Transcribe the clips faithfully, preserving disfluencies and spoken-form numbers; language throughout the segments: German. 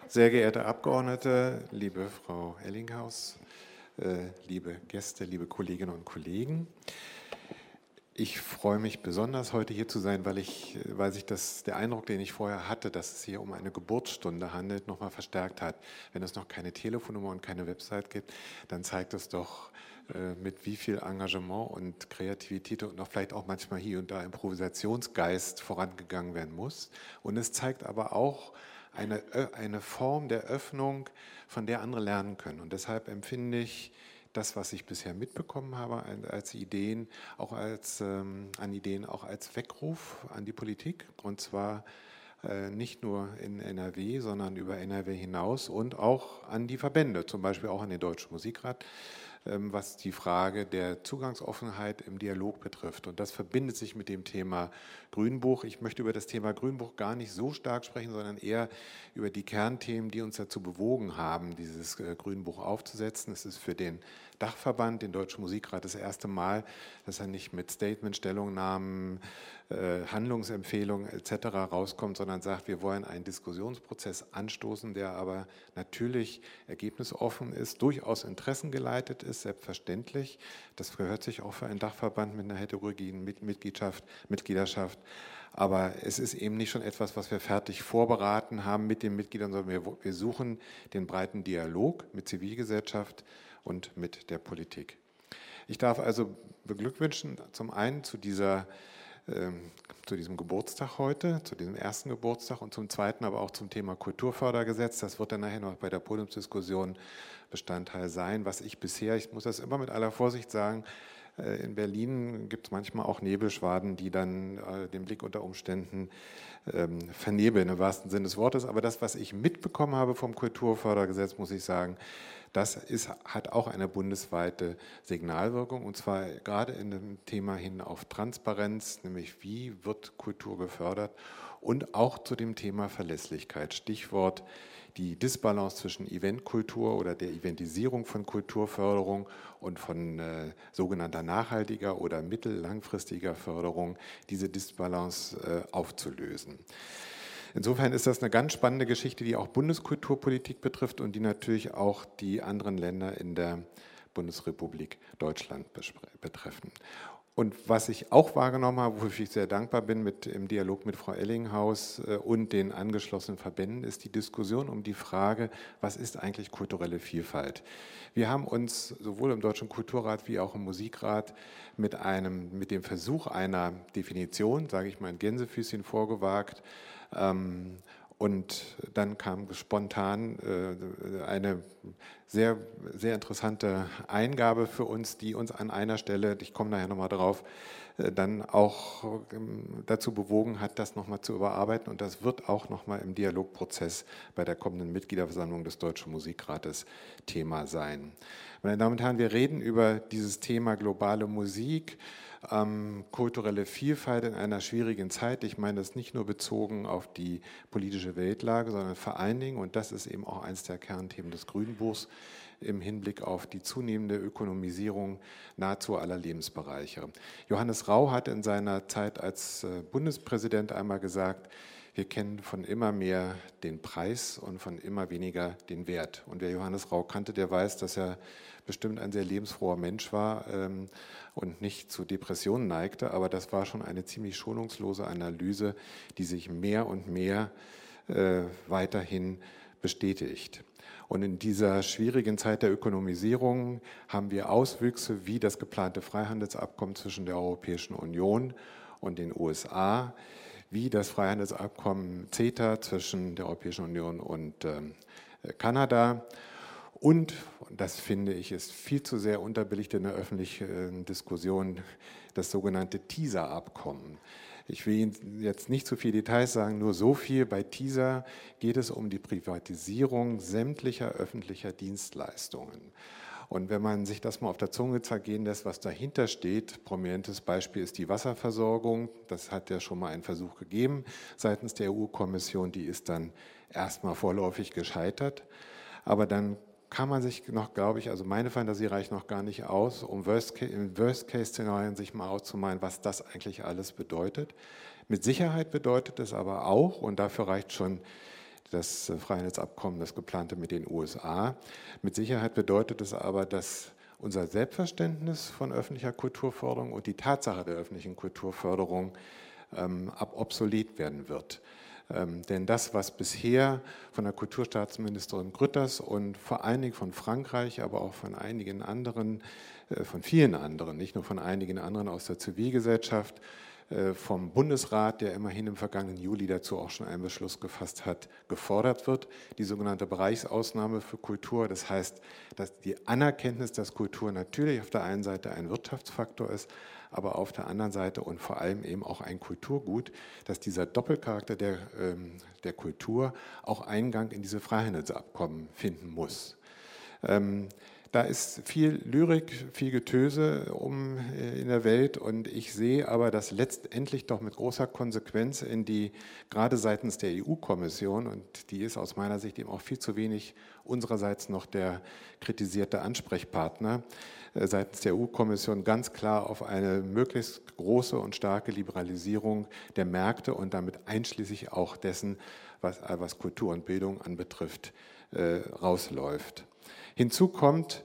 Sehr geehrte Abgeordnete, liebe Frau Ellinghaus, äh, liebe Gäste, liebe Kolleginnen und Kollegen. Ich freue mich besonders, heute hier zu sein, weil, ich, weil sich das, der Eindruck, den ich vorher hatte, dass es hier um eine Geburtsstunde handelt, nochmal verstärkt hat. Wenn es noch keine Telefonnummer und keine Website gibt, dann zeigt es doch, äh, mit wie viel Engagement und Kreativität und noch vielleicht auch manchmal hier und da Improvisationsgeist vorangegangen werden muss. Und es zeigt aber auch eine, eine Form der Öffnung, von der andere lernen können. Und deshalb empfinde ich das, was ich bisher mitbekommen habe, als Ideen, auch als, ähm, an Ideen, auch als Weckruf an die Politik. Und zwar äh, nicht nur in N R W, sondern über N R W hinaus und auch an die Verbände, zum Beispiel auch an den Deutschen Musikrat, ähm, was die Frage der Zugangsoffenheit im Dialog betrifft. Und das verbindet sich mit dem Thema Grünbuch. Ich möchte über das Thema Grünbuch gar nicht so stark sprechen, sondern eher über die Kernthemen, die uns dazu bewogen haben, dieses äh, Grünbuch aufzusetzen. Es ist für den Dachverband, den Deutschen Musikrat, das erste Mal, dass er nicht mit Statement, Stellungnahmen, äh, Handlungsempfehlungen et cetera rauskommt, sondern sagt, wir wollen einen Diskussionsprozess anstoßen, der aber natürlich ergebnisoffen ist, durchaus interessengeleitet ist, selbstverständlich. Das gehört sich auch für einen Dachverband mit einer heterogenen Mitgliedschaft, Mitgliederschaft. Aber es ist eben nicht schon etwas, was wir fertig vorberaten haben mit den Mitgliedern, sondern wir, wir suchen den breiten Dialog mit Zivilgesellschaft und mit der Politik. Ich darf also beglückwünschen, zum einen zu, dieser, ähm, zu diesem Geburtstag heute, zu diesem ersten Geburtstag und zum zweiten aber auch zum Thema Kulturfördergesetz. Das wird dann nachher noch bei der Podiumsdiskussion Bestandteil sein, was ich bisher, ich muss das immer mit aller Vorsicht sagen, in Berlin gibt es manchmal auch Nebelschwaden, die dann äh, den Blick unter Umständen ähm, vernebeln, im wahrsten Sinne des Wortes. Aber das, was ich mitbekommen habe vom Kulturfördergesetz, muss ich sagen, das ist, hat auch eine bundesweite Signalwirkung, und zwar gerade in dem Thema hin auf Transparenz, nämlich wie wird Kultur gefördert, und auch zu dem Thema Verlässlichkeit. Stichwort die Disbalance zwischen Eventkultur oder der Eventisierung von Kulturförderung und von äh, sogenannter nachhaltiger oder mittel-langfristiger Förderung, diese Disbalance äh, aufzulösen. Insofern ist das eine ganz spannende Geschichte, die auch Bundeskulturpolitik betrifft und die natürlich auch die anderen Länder in der Bundesrepublik Deutschland betreffen. Und was ich auch wahrgenommen habe, wofür ich sehr dankbar bin mit, im Dialog mit Frau Ellinghaus und den angeschlossenen Verbänden, ist die Diskussion um die Frage, was ist eigentlich kulturelle Vielfalt? Wir haben uns sowohl im Deutschen Kulturrat wie auch im Musikrat mit, einem, mit dem Versuch einer Definition, sage ich mal in Gänsefüßchen, vorgewagt. Ähm, Und dann kam spontan äh, eine sehr, sehr interessante Eingabe für uns, die uns an einer Stelle, ich komme nachher nochmal drauf, äh, dann auch ähm, dazu bewogen hat, das nochmal zu überarbeiten. Und das wird auch nochmal im Dialogprozess bei der kommenden Mitgliederversammlung des Deutschen Musikrates Thema sein. Meine Damen und Herren, wir reden über dieses Thema globale Musik, Ähm, kulturelle Vielfalt in einer schwierigen Zeit. Ich meine das nicht nur bezogen auf die politische Weltlage, sondern vor allen Dingen, und das ist eben auch eines der Kernthemen des Grünbuchs, im Hinblick auf die zunehmende Ökonomisierung nahezu aller Lebensbereiche. Johannes Rau hat in seiner Zeit als Bundespräsident einmal gesagt, wir kennen von immer mehr den Preis und von immer weniger den Wert. Und wer Johannes Rau kannte, der weiß, dass er bestimmt ein sehr lebensfroher Mensch war ähm, und nicht zu Depressionen neigte, aber das war schon eine ziemlich schonungslose Analyse, die sich mehr und mehr äh, weiterhin bestätigt. Und in dieser schwierigen Zeit der Ökonomisierung haben wir Auswüchse wie das geplante Freihandelsabkommen zwischen der Europäischen Union und den U S A, wie das Freihandelsabkommen CETA zwischen der Europäischen Union und ähm, Kanada. Und, und das finde ich, ist viel zu sehr unterbelichtet in der öffentlichen Diskussion, das sogenannte TISA-Abkommen. Ich will Ihnen jetzt nicht zu viele Details sagen, nur so viel. Bei TISA geht es um die Privatisierung sämtlicher öffentlicher Dienstleistungen. Und wenn man sich das mal auf der Zunge zergehen lässt, was dahinter steht, prominentes Beispiel ist die Wasserversorgung. Das hat ja schon mal einen Versuch gegeben seitens der E U-Kommission, die ist dann erstmal vorläufig gescheitert. Aber dann kann man sich noch, glaube ich, also meine Fantasie reicht noch gar nicht aus, um in Worst-Case-Szenarien sich mal auszumalen, was das eigentlich alles bedeutet. Mit Sicherheit bedeutet es aber auch, und dafür reicht schon das Freihandelsabkommen, das geplante mit den U S A. Mit Sicherheit bedeutet es aber, dass unser Selbstverständnis von öffentlicher Kulturförderung und die Tatsache der öffentlichen Kulturförderung ähm, ab obsolet werden wird. Ähm, denn das, was bisher von der Kulturstaatsministerin Grütters und vor allen Dingen von Frankreich, aber auch von einigen anderen, äh, von vielen anderen, nicht nur von einigen anderen aus der Zivilgesellschaft, vom Bundesrat, der immerhin im vergangenen Juli dazu auch schon einen Beschluss gefasst hat, gefordert wird, die sogenannte Bereichsausnahme für Kultur. Das heißt, dass die Anerkenntnis, dass Kultur natürlich auf der einen Seite ein Wirtschaftsfaktor ist, aber auf der anderen Seite und vor allem eben auch ein Kulturgut, dass dieser Doppelcharakter der, der Kultur auch Eingang in diese Freihandelsabkommen finden muss. Da ist viel Lyrik, viel Getöse um in der Welt und ich sehe aber, dass letztendlich doch mit großer Konsequenz in die, gerade seitens der E U-Kommission, und die ist aus meiner Sicht eben auch viel zu wenig unsererseits noch der kritisierte Ansprechpartner, seitens der E U-Kommission ganz klar auf eine möglichst große und starke Liberalisierung der Märkte und damit einschließlich auch dessen, was, was Kultur und Bildung anbetrifft, rausläuft. Hinzu kommt,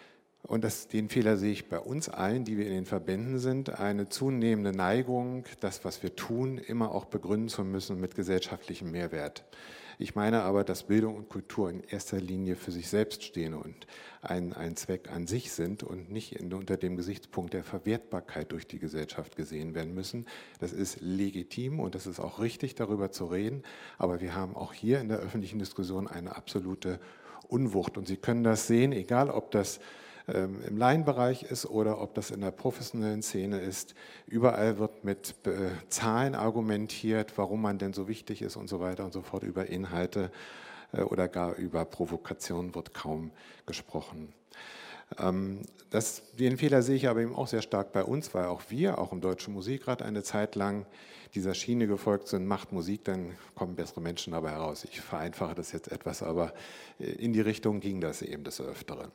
und das, den Fehler sehe ich bei uns allen, die wir in den Verbänden sind, eine zunehmende Neigung, das, was wir tun, immer auch begründen zu müssen mit gesellschaftlichem Mehrwert. Ich meine aber, dass Bildung und Kultur in erster Linie für sich selbst stehen und ein, ein Zweck an sich sind und nicht in, unter dem Gesichtspunkt der Verwertbarkeit durch die Gesellschaft gesehen werden müssen. Das ist legitim und das ist auch richtig, darüber zu reden, aber wir haben auch hier in der öffentlichen Diskussion eine absolute Unwucht. Und Sie können das sehen, egal ob das ähm, im Laienbereich ist oder ob das in der professionellen Szene ist. Überall wird mit äh, Zahlen argumentiert, warum man denn so wichtig ist und so weiter und so fort. Über Inhalte äh, oder gar über Provokation wird kaum gesprochen. Ähm, das, den Fehler sehe ich aber eben auch sehr stark bei uns, weil auch wir, auch im Deutschen Musikrat, eine Zeit lang dieser Schiene gefolgt sind, macht Musik, dann kommen bessere Menschen dabei heraus. Ich vereinfache das jetzt etwas, aber in die Richtung ging das eben des Öfteren.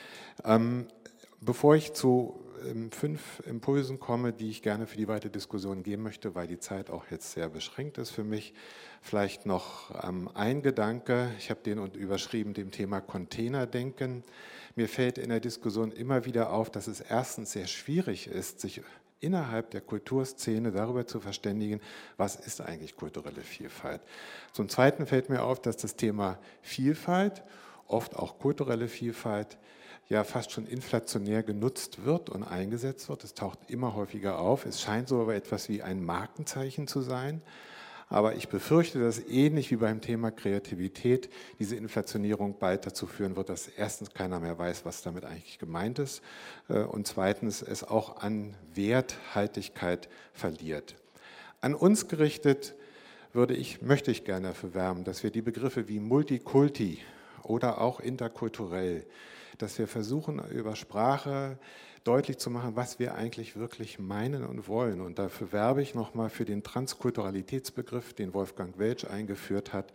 Ähm, bevor ich zu ähm, fünf Impulsen komme, die ich gerne für die weitere Diskussion geben möchte, weil die Zeit auch jetzt sehr beschränkt ist für mich, vielleicht noch ähm, ein Gedanke, ich habe den überschrieben, dem Thema Containerdenken. Mir fällt in der Diskussion immer wieder auf, dass es erstens sehr schwierig ist, sich innerhalb der Kulturszene darüber zu verständigen, was ist eigentlich kulturelle Vielfalt. Zum Zweiten fällt mir auf, dass das Thema Vielfalt, oft auch kulturelle Vielfalt, ja fast schon inflationär genutzt wird und eingesetzt wird. Es taucht immer häufiger auf. Es scheint so etwas wie ein Markenzeichen zu sein. Aber ich befürchte, dass ähnlich wie beim Thema Kreativität diese Inflationierung bald dazu führen wird, dass erstens keiner mehr weiß, was damit eigentlich gemeint ist und zweitens es auch an Werthaltigkeit verliert. An uns gerichtet würde ich, möchte ich gerne dafür werben, dass wir die Begriffe wie Multikulti oder auch interkulturell, dass wir versuchen, über Sprache deutlich zu machen, was wir eigentlich wirklich meinen und wollen. Und dafür werbe ich nochmal für den Transkulturalitätsbegriff, den Wolfgang Welsch eingeführt hat,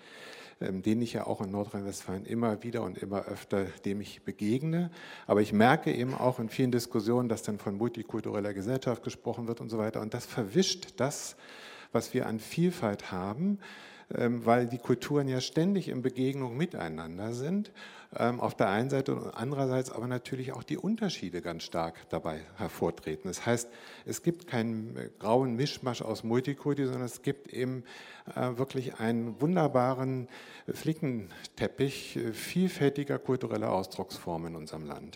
den ich ja auch in Nordrhein-Westfalen immer wieder und immer öfter, dem ich begegne. Aber ich merke eben auch in vielen Diskussionen, dass dann von multikultureller Gesellschaft gesprochen wird und so weiter. Und das verwischt das, was wir an Vielfalt haben, weil die Kulturen ja ständig in Begegnung miteinander sind, auf der einen Seite und andererseits aber natürlich auch die Unterschiede ganz stark dabei hervortreten. Das heißt, es gibt keinen grauen Mischmasch aus Multikulti, sondern es gibt eben wirklich einen wunderbaren Flickenteppich vielfältiger kultureller Ausdrucksformen in unserem Land.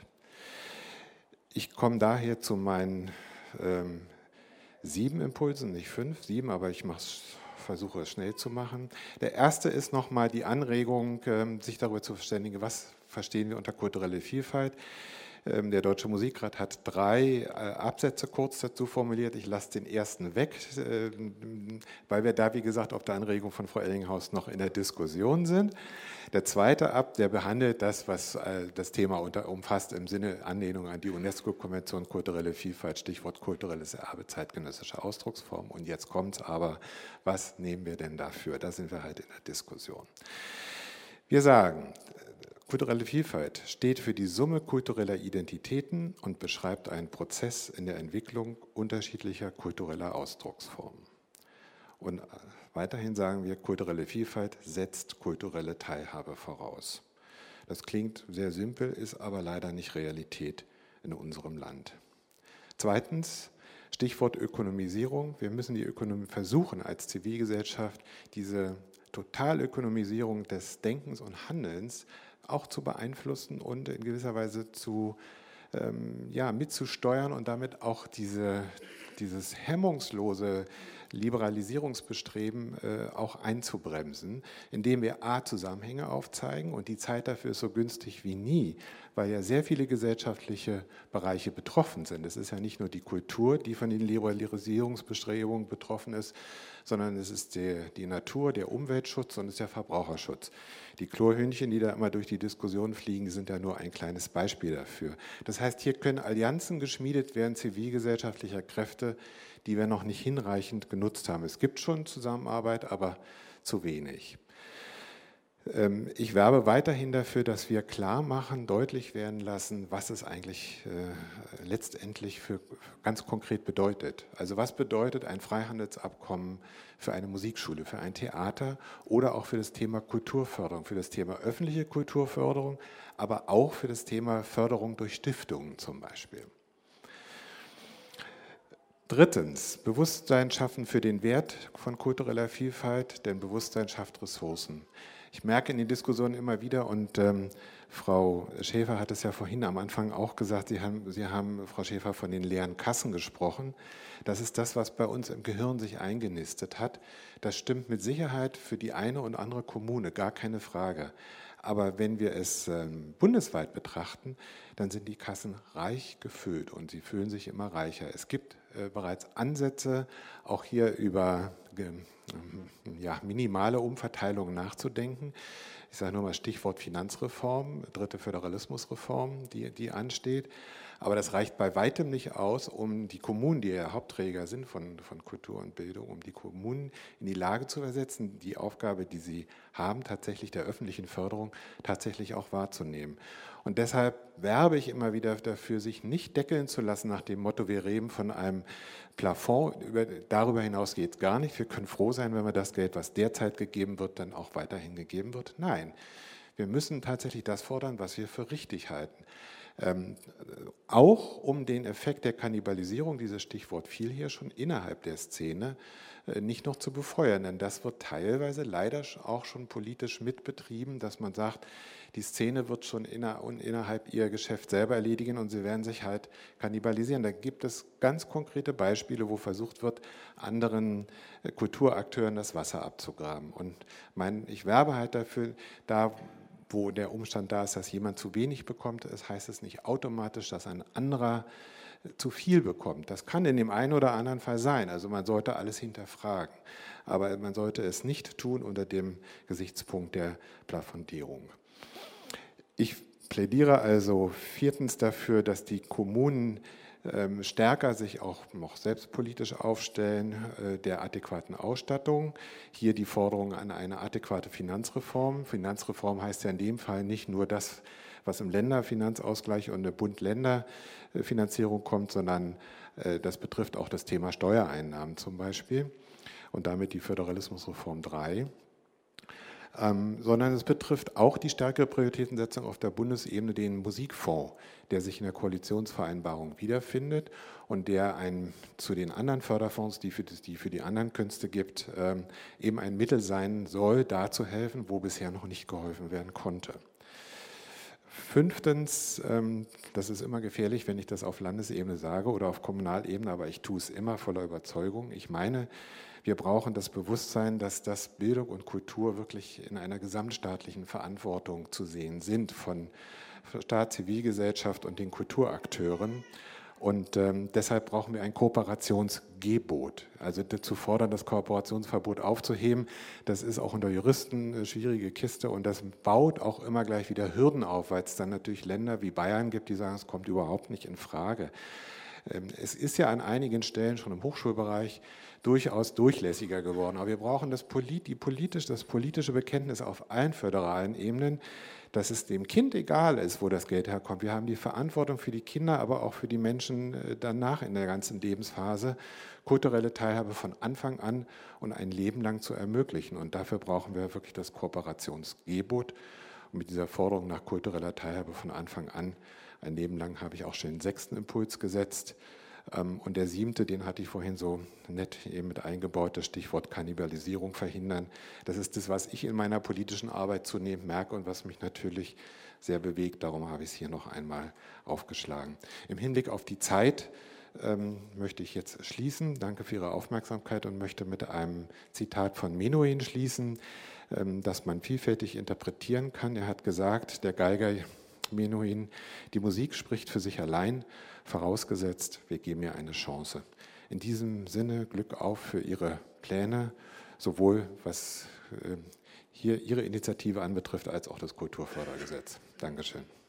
Ich komme daher zu meinen ähm, sieben Impulsen, nicht fünf, sieben, aber ich mache es versuche es schnell zu machen. Der erste ist nochmal die Anregung, sich darüber zu verständigen, was verstehen wir unter kulturelle Vielfalt. Der Deutsche Musikrat hat drei Absätze kurz dazu formuliert. Ich lasse den ersten weg, weil wir da, wie gesagt, auf der Anregung von Frau Ellinghaus noch in der Diskussion sind. Der zweite Ab, der behandelt das, was das Thema umfasst im Sinne Anlehnung an die UNESCO-Konvention kulturelle Vielfalt, Stichwort kulturelles Erbe, zeitgenössische Ausdrucksform. Und jetzt kommt es aber, was nehmen wir denn dafür? Da sind wir halt in der Diskussion. Wir sagen, kulturelle Vielfalt steht für die Summe kultureller Identitäten und beschreibt einen Prozess in der Entwicklung unterschiedlicher kultureller Ausdrucksformen. Und Weiterhin sagen wir, kulturelle Vielfalt setzt kulturelle Teilhabe voraus. Das klingt sehr simpel, ist aber leider nicht Realität in unserem Land. Zweitens, Stichwort Ökonomisierung. Wir müssen die Ökonomie versuchen, als Zivilgesellschaft diese Totalökonomisierung des Denkens und Handelns auch zu beeinflussen und in gewisser Weise zu, ähm, ja, mitzusteuern und damit auch diese, dieses hemmungslose Liberalisierungsbestreben äh, auch einzubremsen, indem wir a. Zusammenhänge aufzeigen und die Zeit dafür ist so günstig wie nie, weil ja sehr viele gesellschaftliche Bereiche betroffen sind. Es ist ja nicht nur die Kultur, die von den Liberalisierungsbestrebungen betroffen ist, sondern es ist die, die Natur, der Umweltschutz und es ist der Verbraucherschutz. Die Chlorhühnchen, die da immer durch die Diskussion fliegen, sind ja nur ein kleines Beispiel dafür. Das heißt, hier können Allianzen geschmiedet werden, zivilgesellschaftlicher Kräfte, die wir noch nicht hinreichend genutzt haben. Es gibt schon Zusammenarbeit, aber zu wenig. Ich werbe weiterhin dafür, dass wir klar machen, deutlich werden lassen, was es eigentlich äh, letztendlich für ganz konkret bedeutet. Also was bedeutet ein Freihandelsabkommen für eine Musikschule, für ein Theater oder auch für das Thema Kulturförderung, für das Thema öffentliche Kulturförderung, aber auch für das Thema Förderung durch Stiftungen zum Beispiel. Drittens, Bewusstsein schaffen für den Wert von kultureller Vielfalt, denn Bewusstsein schafft Ressourcen. Ich merke in den Diskussionen immer wieder, und ähm, Frau Schäfer hat es ja vorhin am Anfang auch gesagt, Sie haben, Sie haben, Frau Schäfer, von den leeren Kassen gesprochen. Das ist das, was bei uns im Gehirn sich eingenistet hat. Das stimmt mit Sicherheit für die eine und andere Kommune, gar keine Frage. Aber wenn wir es ähm, bundesweit betrachten, dann sind die Kassen reich gefüllt und sie fühlen sich immer reicher. Es gibt äh, bereits Ansätze, auch hier über äh, ja, minimale Umverteilung nachzudenken. Ich sage nur mal Stichwort Finanzreform, dritte Föderalismusreform, die, die ansteht. Aber das reicht bei weitem nicht aus, um die Kommunen, die ja Hauptträger sind von, von Kultur und Bildung, um die Kommunen in die Lage zu versetzen, die Aufgabe, die sie haben, tatsächlich der öffentlichen Förderung tatsächlich auch wahrzunehmen. Und deshalb werbe ich immer wieder dafür, sich nicht deckeln zu lassen nach dem Motto, wir reden von einem Plafond, über, darüber hinaus geht es gar nicht. Wir können froh sein, wenn wir das Geld, was derzeit gegeben wird, dann auch weiterhin gegeben wird. Nein, wir müssen tatsächlich das fordern, was wir für richtig halten. Ähm, auch um den Effekt der Kannibalisierung, dieses Stichwort fiel hier schon, innerhalb der Szene äh, nicht noch zu befeuern, denn das wird teilweise leider auch schon politisch mitbetrieben, dass man sagt, die Szene wird schon inner, innerhalb ihr Geschäft selber erledigen und sie werden sich halt kannibalisieren. Da gibt es ganz konkrete Beispiele, wo versucht wird, anderen äh, Kulturakteuren das Wasser abzugraben. Und mein, ich werbe halt dafür, da wo der Umstand da ist, dass jemand zu wenig bekommt, das heißt es nicht automatisch, dass ein anderer zu viel bekommt. Das kann in dem einen oder anderen Fall sein. Also man sollte alles hinterfragen. Aber man sollte es nicht tun unter dem Gesichtspunkt der Plafondierung. Ich plädiere also viertens dafür, dass die Kommunen stärker sich auch noch selbstpolitisch aufstellen, der adäquaten Ausstattung. Hier die Forderung an eine adäquate Finanzreform. Finanzreform heißt ja in dem Fall nicht nur das, was im Länderfinanzausgleich und eine Bund-Länder-Finanzierung kommt, sondern das betrifft auch das Thema Steuereinnahmen zum Beispiel und damit die Föderalismusreform drei. Ähm, sondern es betrifft auch die stärkere Prioritätensetzung auf der Bundesebene, den Musikfonds, der sich in der Koalitionsvereinbarung wiederfindet und der ein, zu den anderen Förderfonds, die für, die für die anderen Künste gibt, ähm, eben ein Mittel sein soll, da zu helfen, wo bisher noch nicht geholfen werden konnte. Fünftens, ähm, das ist immer gefährlich, wenn ich das auf Landesebene sage oder auf Kommunalebene, aber ich tue es immer voller Überzeugung. Ich meine, wir brauchen das Bewusstsein, dass das Bildung und Kultur wirklich in einer gesamtstaatlichen Verantwortung zu sehen sind von Staat, Zivilgesellschaft und den Kulturakteuren. Und ähm, deshalb brauchen wir ein Kooperationsgebot. Also zu fordern, das Kooperationsverbot aufzuheben, das ist auch unter Juristen eine schwierige Kiste und das baut auch immer gleich wieder Hürden auf, weil es dann natürlich Länder wie Bayern gibt, die sagen, es kommt überhaupt nicht in Frage. Es ist ja an einigen Stellen schon im Hochschulbereich durchaus durchlässiger geworden. Aber wir brauchen das, Polit, die politisch, das politische Bekenntnis auf allen föderalen Ebenen, dass es dem Kind egal ist, wo das Geld herkommt. Wir haben die Verantwortung für die Kinder, aber auch für die Menschen danach in der ganzen Lebensphase, kulturelle Teilhabe von Anfang an und ein Leben lang zu ermöglichen. Und dafür brauchen wir wirklich das Kooperationsgebot. Und mit dieser Forderung nach kultureller Teilhabe von Anfang an, ein Leben lang, habe ich auch schon den sechsten Impuls gesetzt. Und der siebte, den hatte ich vorhin so nett eben mit eingebaut, das Stichwort Kannibalisierung verhindern. Das ist das, was ich in meiner politischen Arbeit zunehmend merke und was mich natürlich sehr bewegt. Darum habe ich es hier noch einmal aufgeschlagen. Im Hinblick auf die Zeit ähm, möchte ich jetzt schließen. Danke für Ihre Aufmerksamkeit und möchte mit einem Zitat von Menuhin schließen, ähm, das man vielfältig interpretieren kann. Er hat gesagt, der Geiger Menuhin, die Musik spricht für sich allein, vorausgesetzt, wir geben ihr eine Chance. In diesem Sinne Glück auf für Ihre Pläne, sowohl was hier Ihre Initiative anbetrifft, als auch das Kulturfördergesetz. Dankeschön.